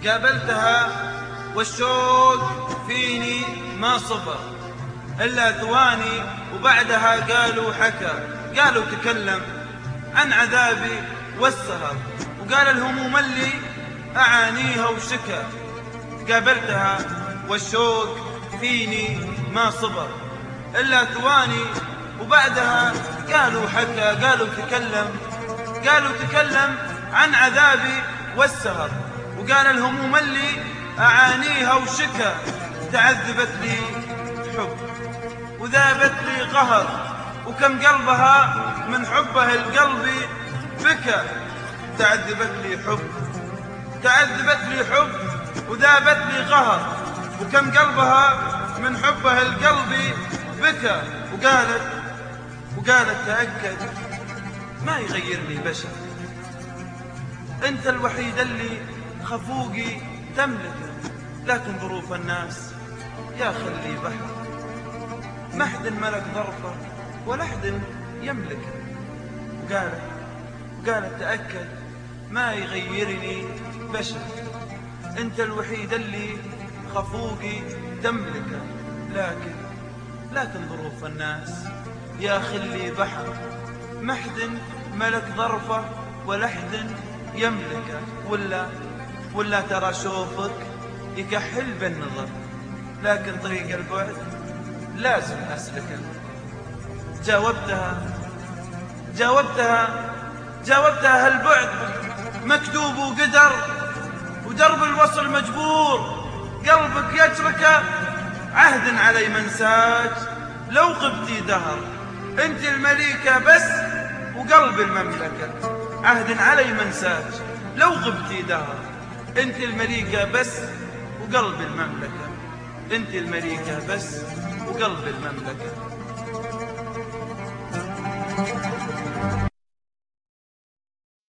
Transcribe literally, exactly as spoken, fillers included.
قابلتها والشوق فيني ما صبر إلا ثواني، وبعدها قالوا حكى، قالوا تكلم عن عذابي والسهر، وقال الهموم اللي أعانيها وشكى. قابلتها والشوق فيني ما صبر إلا ثواني، وبعدها قالوا حكى، قالوا تكلم قالوا تكلم عن عذابي والسهر، وقال الهموم اللي أعانيها وشكى. تعذبت لي حب وذابت لي قهر، وكم قلبها من حبه القلب بكى. تعذبت لي حب تعذبت لي حب وذابت لي قهر، وكم قلبها من حبه القلب بكى. وقالت وقالت تأكد ما يغيرني بشر، أنت الوحيد اللي خفوقي تملكه، لكن ظروف الناس يا خلي بحر، ما حد ملك ظرفه ولا حد يملكه. وقالت وقالت تأكد ما يغيرني بشر، أنت الوحيد اللي خفوقي تملكه، لكن لكن ظروف الناس يا خلي بحر، ما حد ملك ظرفه ولا حد يملكه. ولا ولا ترى شوفك يكحل بالنظر، لكن طريق البعد لازم أسلكه. جاوبتها جاوبتها جاوبتها هالبعد مكتوب وقدر، ودرب الوصل مجبور، قلبك يتركه عهد علي منساج. لو غبتي دهر انت المليكة بس وقلب المملكة، عهد علي منساج. لو غبتي دهر انت المليكة بس وقلب المملكة، انت المليكة بس وقلب المملكة.